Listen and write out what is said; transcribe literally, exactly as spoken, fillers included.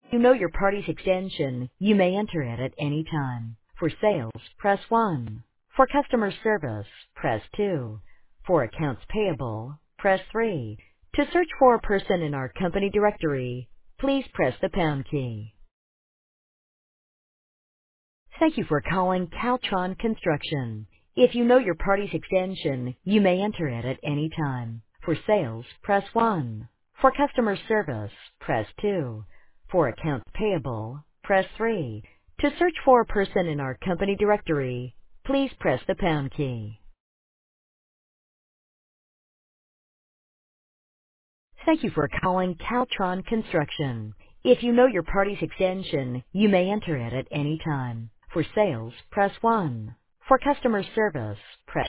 You know your party's extension, you may enter it at any time. For sales, press one. For customer service, press two. For accounts payable, press three. To search for a person in our company directory, please press the pound key. Thank you for calling Caltron Construction. If you know your party's extension, you may enter it at any time. For sales, press one. For customer service, press two. For accounts payable, press three. To search for a person in our company directory, please press the pound key. Thank you for calling Caltron Construction. If you know your party's extension, you may enter it at any time. For sales, press one. For customer service, press